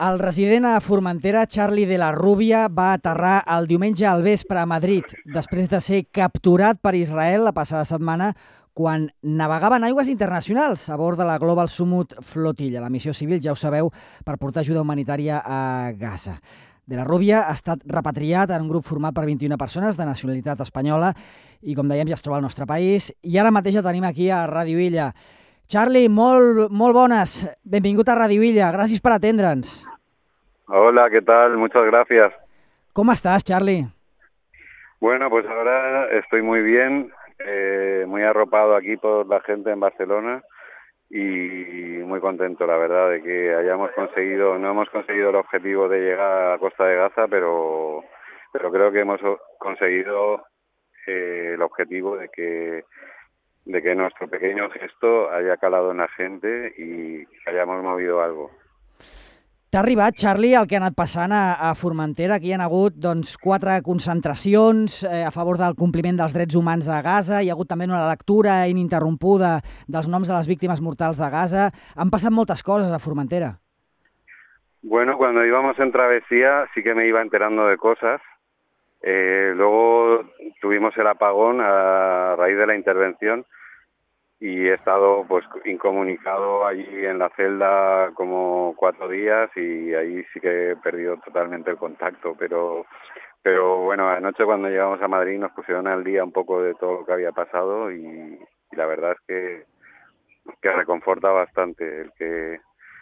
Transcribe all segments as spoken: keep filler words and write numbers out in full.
El resident a Formentera, Charlie de la Rubia, va aterrar el diumenge al vespre a Madrid, després de ser capturat per Israel la passada setmana quan navegava en aigües internacionals a bord de la Global Summit Flotilla, la missió civil, ja ho sabeu, per portar ajuda humanitària a Gaza. De la Rubia ha estat repatriat en un grup format per vint-i-una persones de nacionalitat espanyola i, com dèiem, ja es troba al nostre país. I ara mateix el tenim aquí a Ràdio Illa. Charlie, molt, molt bones. Benvingut a Ràdio Illa. Gràcies per atendre'ns. Hola, ¿qué tal? Muchas gracias. ¿Cómo estás, Charlie? Bueno, pues ahora estoy muy bien, eh, muy arropado aquí por la gente en Barcelona y muy contento, la verdad, de que hayamos conseguido, no hemos conseguido el objetivo de llegar a la Costa de Gaza, pero, pero creo que hemos conseguido eh, el objetivo de que, de que nuestro pequeño gesto haya calado en la gente y hayamos movido algo. T'ha arribat, Charlie, el que ha anat passant a, a Formentera? Aquí hi ha hagut doncs, quatre concentracions eh, a favor del compliment dels drets humans a Gaza. Hi ha hagut també una lectura ininterrompuda dels noms de les víctimes mortals de Gaza. Han passat moltes coses a Formentera. Bueno, cuando íbamos en travesía sí que me iba enterando de cosas. Eh, luego tuvimos el apagón a raíz de la intervención y he estado pues incomunicado allí en la celda como cuatro días y ahí sí que he perdido totalmente el contacto, pero pero bueno, anoche cuando llegamos a Madrid nos pusieron al día un poco de todo lo que había pasado y, y la verdad es que, que reconforta bastante el que,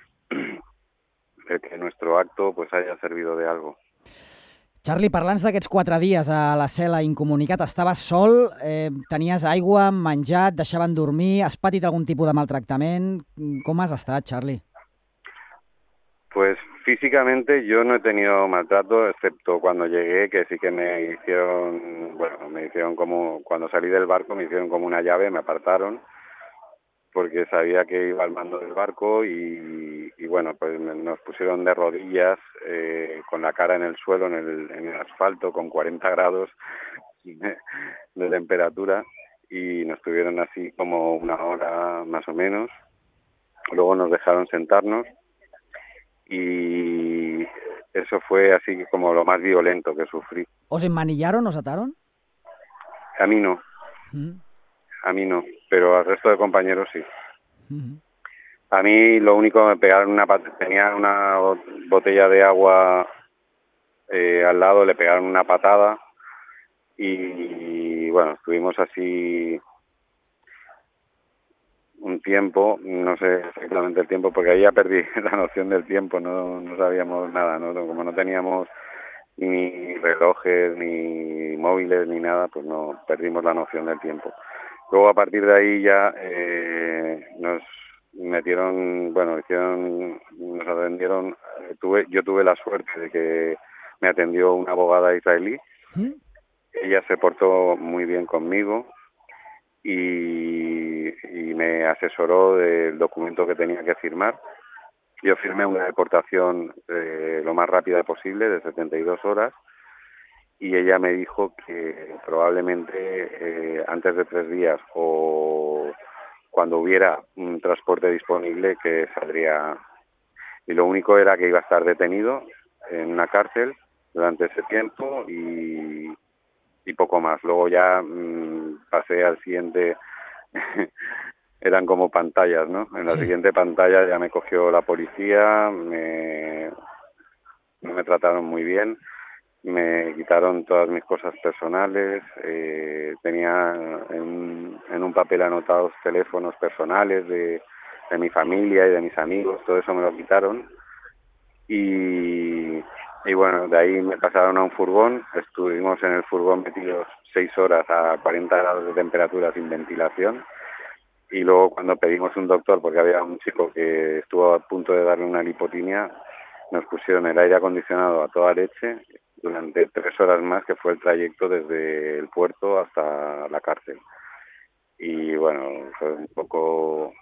el que nuestro acto pues haya servido de algo. Charlie, parla'ns d'aquests quatre dies a la cel·la incomunicat. Estaves sol, eh, tenies aigua, menjat, deixaven dormir, has patit algun tipus de maltractament? Com has estat, Charlie? Pues físicamente yo no he tenido maltrato, excepto cuando llegué, que sí que me hicieron, bueno, me hicieron como, cuando salí del barco me hicieron como una llave, me apartaron, porque sabía que iba al mando del barco y, y bueno, pues nos pusieron de rodillas, eh, con la cara en el suelo, en el, en el asfalto, con cuarenta grados de, de temperatura y nos tuvieron así como una hora más o menos. Luego nos dejaron sentarnos y eso fue así como lo más violento que sufrí. ¿Os enmanillaron, os ataron? A mí no. Mm. A mí no, pero al resto de compañeros sí. Mm-hmm. A mí lo único me pegaron una pat- tenía una botella de agua eh, al lado, le pegaron una patada y, y bueno, estuvimos así un tiempo, no sé exactamente el tiempo, porque ahí ya perdí la noción del tiempo, no, no sabíamos nada, ¿no? Como no teníamos ni relojes, ni móviles, ni nada, pues no perdimos la noción del tiempo. Luego a partir de ahí ya eh, nos metieron, bueno, hicieron, nos atendieron, tuve, yo tuve la suerte de que me atendió una abogada israelí, ¿Mm? ella se portó muy bien conmigo y, y me asesoró del documento que tenía que firmar. Yo firmé una deportación eh, lo más rápida posible, de setenta y dos horas, y ella me dijo que probablemente eh, antes de tres días o cuando hubiera un transporte disponible que saldría. Y lo único era que iba a estar detenido en una cárcel durante ese tiempo y, y poco más. Luego ya mmm, pasé al siguiente, eran como pantallas, ¿no? En la Sí. siguiente pantalla ya me cogió la policía, me, me trataron muy bien. Me quitaron todas mis cosas personales, eh, tenía en, en un papel anotados teléfonos personales de, de mi familia y de mis amigos, todo eso me lo quitaron. Y, y bueno, de ahí me pasaron a un furgón, estuvimos en el furgón metidos seis horas a cuarenta grados de temperatura sin ventilación. Y luego cuando pedimos un doctor, porque había un chico que estuvo a punto de darle una lipotimia, nos pusieron el aire acondicionado a toda leche durante tres horas más, que fue el trayecto desde el puerto hasta la cárcel. Y bueno, fue un poco...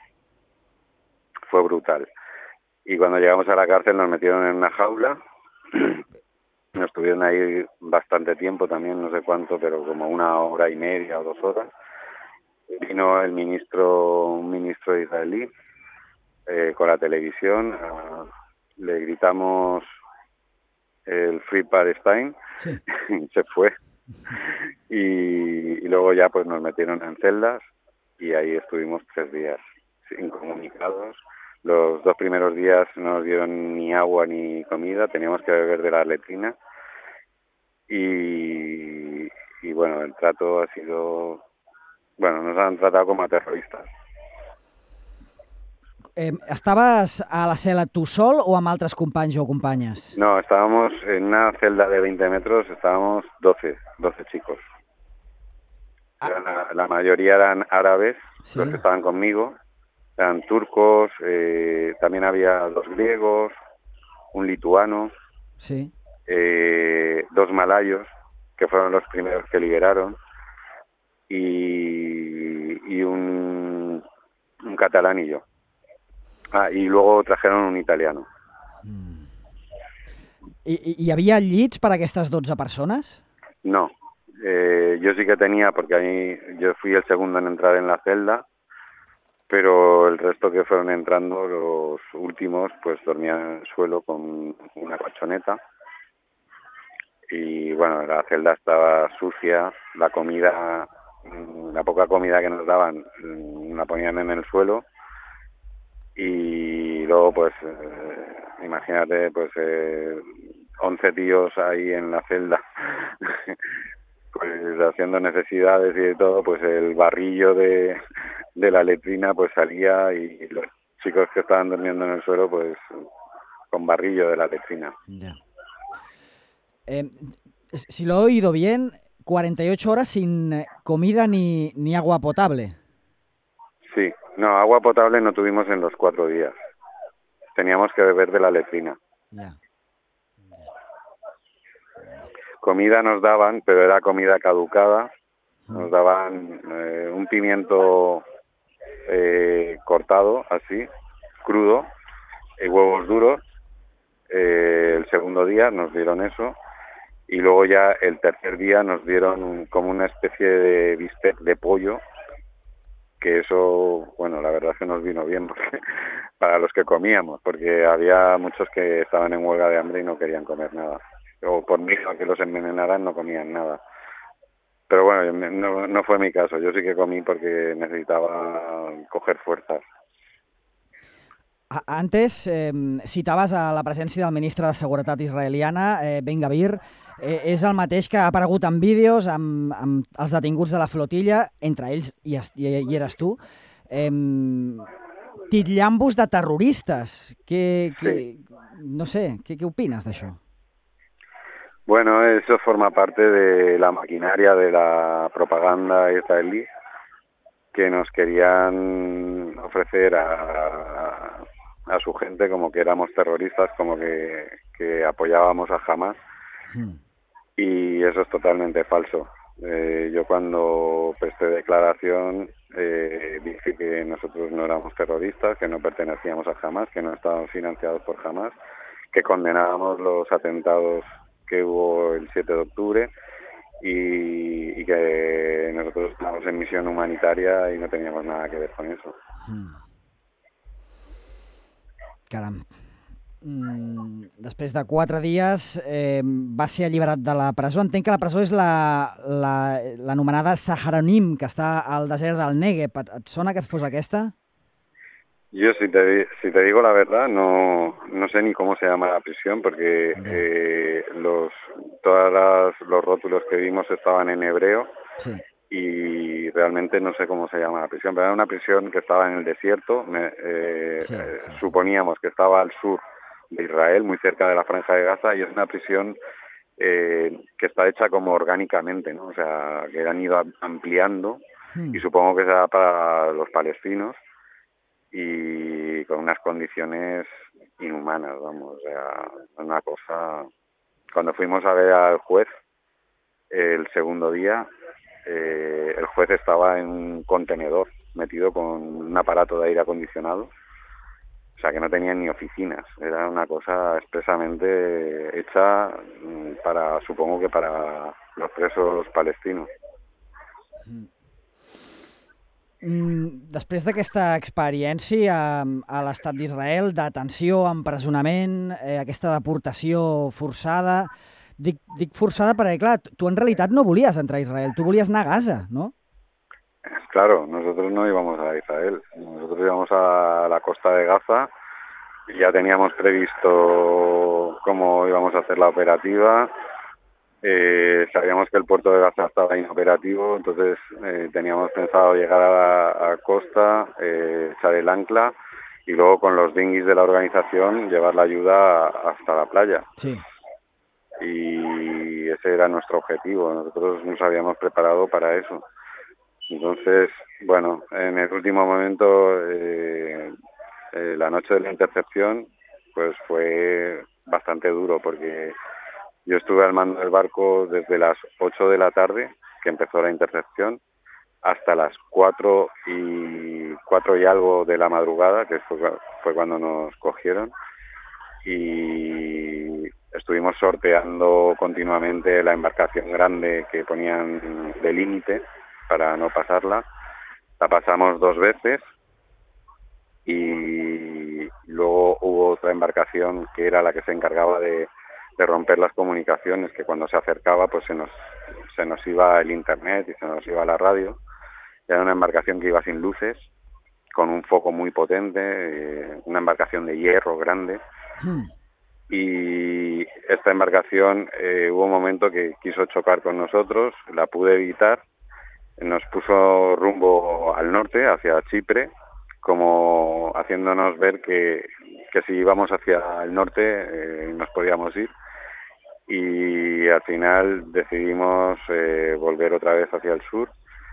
fue brutal. Y cuando llegamos a la cárcel nos metieron en una jaula, nos tuvieron ahí bastante tiempo también, no sé cuánto, pero como una hora y media o dos horas. Vino el ministro, un ministro israelí, eh, con la televisión, a, le gritamos el Free Palestine, sí. y se fue. Y, y luego ya pues nos metieron en celdas y ahí estuvimos tres días incomunicados. Los dos primeros días no nos dieron ni agua ni comida, teníamos que beber de la letrina y, y bueno, el trato ha sido, bueno, nos han tratado como a terroristas. Eh, estaves a la cel·la tu sol o amb altres companys o companyes? No, estábamos en una celda de veinte metros, estábamos doce, doce chicos. Ah. La, la mayoría eran árabes, sí. Los que estaban conmigo, eran turcos, eh, también había dos griegos, un lituano, sí. eh, dos malayos, que fueron los primeros que liberaron, y, y un, un catalán y yo. Ah, y luego trajeron un italiano. Mm. I, ¿Hi havia llits per a aquestes dotze persones? No, eh, yo sí que tenía, porque ahí yo fui el segundo en entrar en la celda, pero el resto que fueron entrando, los últimos, pues dormían en el suelo con una colchoneta. Y bueno, la celda estaba sucia, la comida, la poca comida que nos daban, la ponían en el suelo. Y luego, pues, eh, imagínate, pues, eh, once tíos ahí en la celda, pues haciendo necesidades y de todo, pues el barrillo de, de la letrina pues salía y los chicos que estaban durmiendo en el suelo, pues, con barrillo de la letrina. Ya. Eh, si lo he oído bien, cuarenta y ocho horas sin comida ni, ni agua potable. Sí, no, agua potable no tuvimos en los cuatro días. Teníamos que beber de la letrina. Ya. Comida nos daban, pero era comida caducada. Nos daban eh, un pimiento eh, cortado, así, crudo, y huevos duros. Eh, el segundo día nos dieron eso. Y luego ya el tercer día nos dieron como una especie de bistec de pollo, que eso, bueno, la verdad es que nos vino bien porque, para los que comíamos, porque había muchos que estaban en huelga de hambre y no querían comer nada. O por miedo a que los envenenaran no comían nada. Pero bueno, no, no fue mi caso, yo sí que comí porque necesitaba coger fuerzas. Antes eh, citaves a la presència del ministre de Seguretat israeliana, eh, Ben Gvir. Eh, és el mateix que ha aparegut en vídeos amb, amb els detinguts de la flotilla, entre ells hi, hi, hi eres tu, eh, titllant-vos de terroristes. Que, que, sí. No sé, què, què opines d'això? Bueno, eso forma parte de la maquinaria de la propaganda israelí que nos querían ofrecer a, a su gente como que éramos terroristas, como que, que apoyábamos a Hamas. Hmm. Y eso es totalmente falso. Eh, yo cuando presté declaración eh, dije que nosotros no éramos terroristas, que no pertenecíamos a Hamas, que no estábamos financiados por Hamas, que condenábamos los atentados que hubo el siete de octubre y, y que nosotros estábamos en misión humanitaria y no teníamos nada que ver con eso. Mm. Caram. Mm, després de quatre dies eh, va ser alliberat de la presó. Entenc que la presó és l'anomenada la, la, Saharonim, que està al desert del Negev. Et, et sona que fos aquesta? Yo, si te, si te digo la verdad, no, no sé ni cómo se llama la prisión, porque eh, los todos los rótulos que vimos estaban en hebreo. Sí. Y realmente no sé cómo se llama la prisión, pero era una prisión que estaba en el desierto. Me, eh, sí, eh, sí. Suponíamos que estaba al sur de Israel, muy cerca de la Franja de Gaza, y es una prisión eh, que está hecha como orgánicamente, ¿no? O sea, que han ido ampliando, hmm. y supongo que será para los palestinos, y con unas condiciones inhumanas, vamos, o sea, una cosa... Cuando fuimos a ver al juez el segundo día, eh, el juez estaba en un contenedor metido con un aparato de aire acondicionado, o sea que no tenía ni oficinas, era una cosa expresamente hecha para, supongo que para los presos palestinos. Mm, després d'aquesta experiència a l'estat d'Israel, detenció, empresonament, eh, aquesta deportació forçada, dic, dic forçada perquè, clar, tu en realitat no volies entrar a Israel, tu volies anar a Gaza, ¿no? Claro, nosotros no íbamos a Israel, nosotros íbamos a la costa de Gaza y ya teníamos previsto cómo íbamos a hacer la operativa. Eh, sabíamos que el puerto de Gaza estaba inoperativo, entonces eh, teníamos pensado llegar a la a costa, eh, echar el ancla y luego con los dinghies de la organización llevar la ayuda hasta la playa. Sí. Y ese era nuestro objetivo, nosotros nos habíamos preparado para eso. Entonces, bueno, en el último momento, eh, eh, la noche de la intercepción, pues fue bastante duro porque yo estuve al mando del barco desde las ocho de la tarde, que empezó la intercepción, hasta las cuatro y cuatro y algo de la madrugada, que fue, fue cuando nos cogieron, y estuvimos sorteando continuamente la embarcación grande que ponían de límite para no pasarla. La pasamos dos veces y luego hubo otra embarcación que era la que se encargaba de de romper las comunicaciones, que cuando se acercaba pues se nos se nos iba el internet y se nos iba la radio. Era una embarcación que iba sin luces, con un foco muy potente, eh, una embarcación de hierro grande. Hmm. Y esta embarcación eh, hubo un momento que quiso chocar con nosotros, la pude evitar, nos puso rumbo al norte, hacia Chipre, como haciéndonos ver que, que si íbamos hacia el norte eh, nos podíamos ir. Y al final decidimos eh, volver otra vez hacia el sur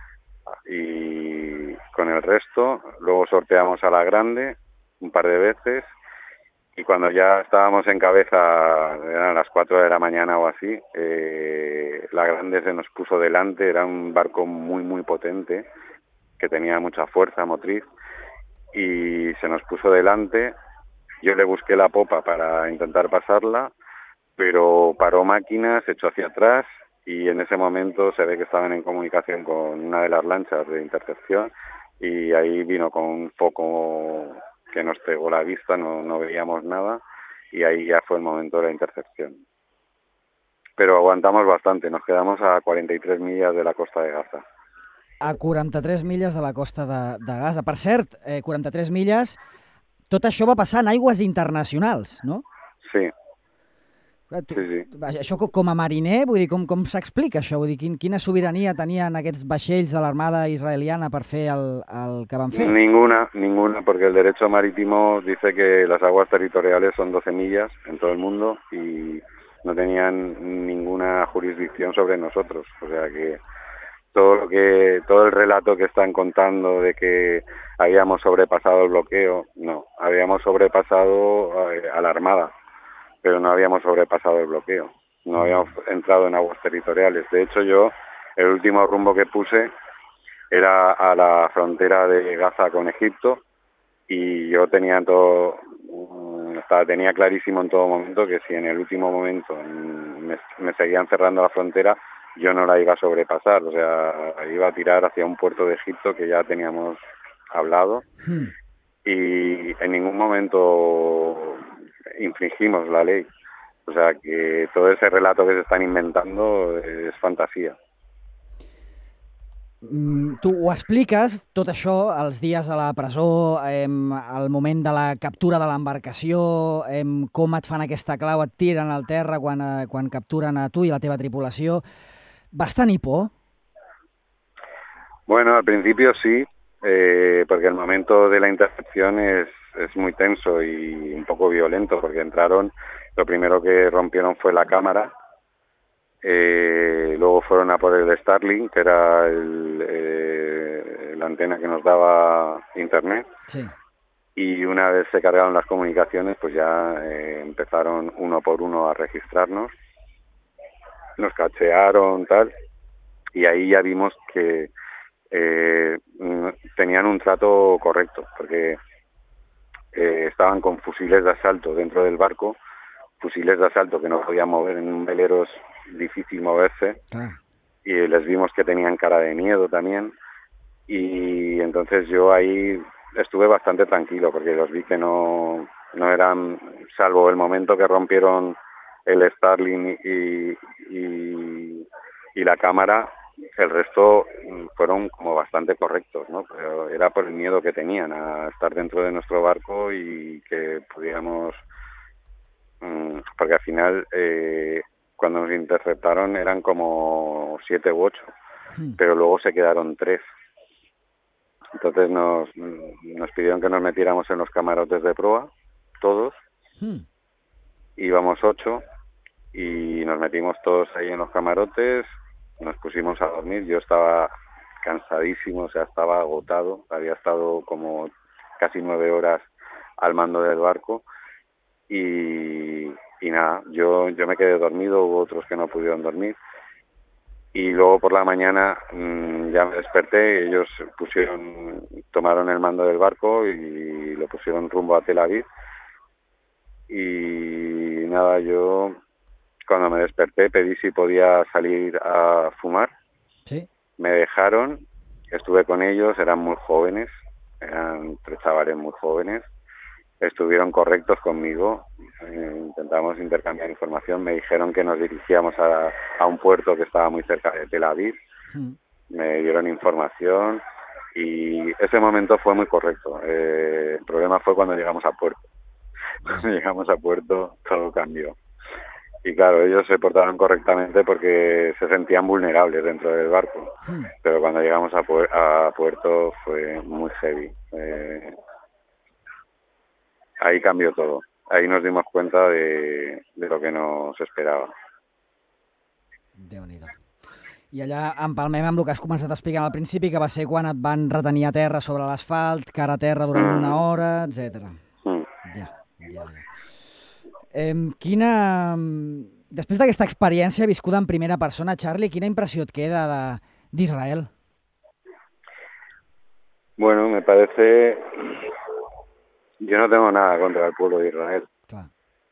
y con el resto luego sorteamos a la grande un par de veces y cuando ya estábamos en cabeza, eran las cuatro de la mañana o así, eh, la grande se nos puso delante, era un barco muy muy potente que tenía mucha fuerza motriz y se nos puso delante. Yo le busqué la popa para intentar pasarla, pero paró máquinas, se echó hacia atrás y en ese momento se ve que estaban en comunicación con una de las lanchas de intercepción y ahí vino con un foco que nos cegó la vista, no, no veíamos nada y ahí ya fue el momento de la intercepción. Pero aguantamos bastante, nos quedamos a cuarenta y tres millas de la costa de Gaza. A quaranta-tres milles de la costa de, de Gaza. Per cert, eh, quaranta-tres milles, tot això va passar en aigües internacionals, no? Sí. Tu, sí, sí. Això com a mariner, vull dir, com, com s'explica això? Vull dir, quin, quina sobirania tenien aquests vaixells de l'armada israeliana per fer el, el que van fer? Ninguna, ninguna, porque el derecho marítimo dice que las aguas territoriales son doce millas en todo el mundo y no tenían ninguna jurisdicción sobre nosotros. O sea que todo lo que todo el relato que están contando de que habíamos sobrepasado el bloqueo, no, habíamos sobrepasado a, a la armada, pero no habíamos sobrepasado el bloqueo, no habíamos entrado en aguas territoriales. De hecho, yo, el último rumbo que puse era a la frontera de Gaza con Egipto y yo tenía todo, estaba, tenía clarísimo en todo momento que si en el último momento me, me seguían cerrando la frontera, yo no la iba a sobrepasar, o sea, iba a tirar hacia un puerto de Egipto que ya teníamos hablado hmm. y en ningún momento infringimos la ley. O sea que todo ese relato que se están inventando es fantasía. Mm, tu ho expliques, tot això, els dies a la presó, eh, el moment de la captura de l'embarcació, eh, com et fan aquesta clau, et tiren al terra quan, eh, quan capturen a tu i la teva tripulació. ¿Vas tenir por? Bueno, al principio sí, eh, porque el momento de la intercepción es, es muy tenso y un poco violento, porque entraron, lo primero que rompieron fue la cámara, eh, luego fueron a por el Starlink, que era el, eh, la antena que nos daba internet, sí. Y una vez se cargaron las comunicaciones, pues ya eh, empezaron uno por uno a registrarnos, nos cachearon, tal, y ahí ya vimos que eh, tenían un trato correcto, porque eh, estaban con fusiles de asalto dentro del barco, fusiles de asalto que no podían mover, en un velero es difícil moverse, ah. y les vimos que tenían cara de miedo también, y entonces yo ahí estuve bastante tranquilo porque los vi que no, no eran, salvo el momento que rompieron el Starlink y, y, y la cámara, el resto fueron como bastante correctos, ¿no? Pero era por el miedo que tenían a estar dentro de nuestro barco y que pudiéramos, mmm, porque al final eh, cuando nos interceptaron eran como siete u ocho, hmm. pero luego se quedaron tres. Entonces nos, nos pidieron que nos metiéramos en los camarotes de proa, todos, hmm. íbamos ocho y nos metimos todos ahí en los camarotes, nos pusimos a dormir, yo estaba cansadísimo, o sea, estaba agotado, había estado como casi nueve horas al mando del barco y, y nada, yo, yo me quedé dormido, hubo otros que no pudieron dormir. Y luego por la mañana mmm, ya me desperté, ellos pusieron, tomaron el mando del barco y lo pusieron rumbo a Tel Aviv. Y nada, yo cuando me desperté pedí si podía salir a fumar. ¿Sí? Me dejaron, estuve con ellos, eran muy jóvenes, eran tres chavales muy jóvenes. Estuvieron correctos conmigo, eh, intentamos intercambiar información, me dijeron que nos dirigíamos a, a un puerto que estaba muy cerca de Tel Aviv, mm. me dieron información y ese momento fue muy correcto. Eh, el problema fue cuando llegamos a puerto. Cuando llegamos a puerto todo cambió. Y claro, ellos se portaron correctamente porque se sentían vulnerables dentro del barco, mm. pero cuando llegamos a, pu- a puerto fue muy heavy. Eh, Ahí cambió todo. Ahí nos dimos cuenta de, de lo que nos esperava. Déu-n'hi-do. I allà empalmem amb el que has començat explicant al principi, que va ser quan et van retenir a terra sobre l'asfalt, cara a terra durant mm. una hora, etcètera. Mm. Ja, ja, ja. Eh, quina... Després d'aquesta experiència viscuda en primera persona, Charlie, quina impressió et queda de, d'Israel? Bueno, me parece... Yo no tengo nada contra el pueblo de Israel, claro.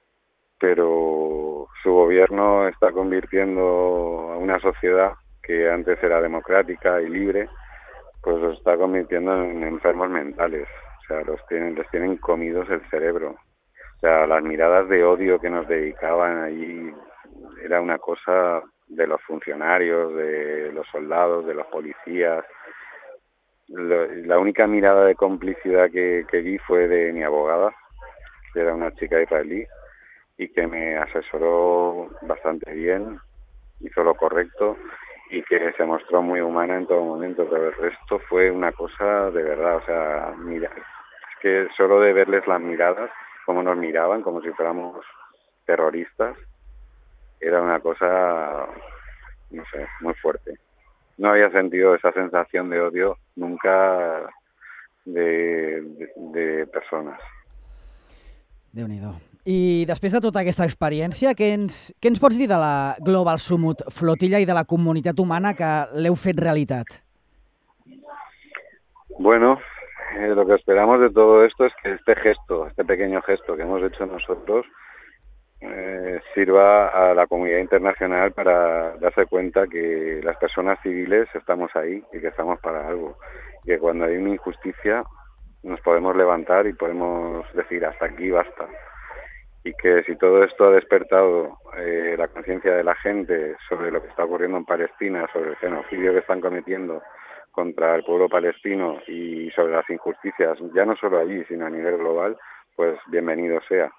Pero su gobierno está convirtiendo a una sociedad que antes era democrática y libre, pues los está convirtiendo en enfermos mentales. O sea, los tienen, les tienen comidos el cerebro. O sea, las miradas de odio que nos dedicaban allí era una cosa de los funcionarios, de los soldados, de los policías. La única mirada de complicidad que, que vi fue de mi abogada, que era una chica israelí, y que me asesoró bastante bien, hizo lo correcto y que se mostró muy humana en todo momento, pero el resto fue una cosa de verdad, o sea, mira, es que solo de verles las miradas, cómo nos miraban, como si fuéramos terroristas, era una cosa, no sé, muy fuerte. No había sentido esa sensación de odio nunca de, de, de persones. Déu-n'hi-do. I després de tota aquesta experiència, què ens, què ens pots dir de la Global Summit Flotilla i de la comunitat humana que l'heu fet realitat? Bueno, eh, lo que esperamos de todo esto es que este gesto, este pequeño gesto que hemos hecho nosotros, Eh, sirva a la comunidad internacional para darse cuenta que las personas civiles estamos ahí y que estamos para algo. Y que cuando hay una injusticia nos podemos levantar y podemos decir hasta aquí basta. Y que si todo esto ha despertado eh, la conciencia de la gente sobre lo que está ocurriendo en Palestina, sobre el genocidio que están cometiendo contra el pueblo palestino y sobre las injusticias, ya no solo allí, sino a nivel global, pues bienvenido sea.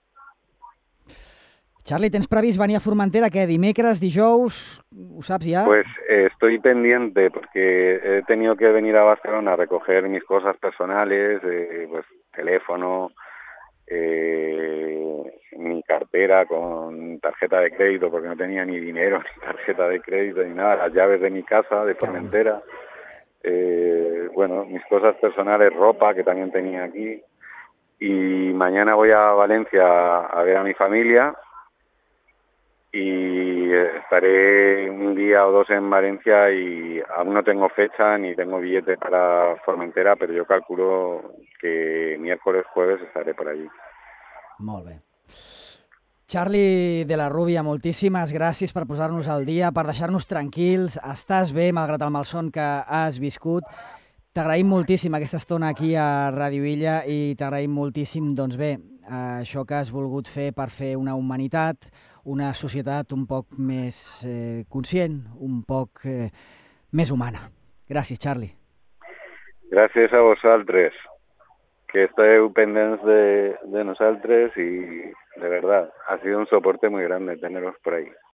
Charlie, ¿tens previst venir a Formentera qué? ¿Dimecres, dijous? ¿Ho saps ya? Pues eh, estoy pendiente porque he tenido que venir a Barcelona a recoger mis cosas personales, eh, pues teléfono, eh, mi cartera con tarjeta de crédito porque no tenía ni dinero, ni tarjeta de crédito, ni nada, las llaves de mi casa de Formentera, eh, bueno, mis cosas personales, ropa que también tenía aquí, y mañana voy a Valencia a ver a mi familia. Y estaré un día o dos en Valencia y aún no tengo fecha ni tengo billete para Formentera, pero yo calculo que miércoles, jueves estaré por allí. Molt bé. Charlie de la Rúbia, moltíssimes gràcies per posar-nos al dia, per deixar-nos tranquils. Estàs bé, malgrat el malson que has viscut. T'agraïm moltíssim aquesta estona aquí a Ràdio Illa i t'agraïm moltíssim, doncs bé, això que has volgut fer per fer una humanitat, una societat un poc més eh, conscient, un poc eh, més humana. Gràcies, Charlie. Gràcies a vosaltres, que esteu pendents de, de nosaltres y de verdad, ha sido un soporte muy grande teneros por ahí.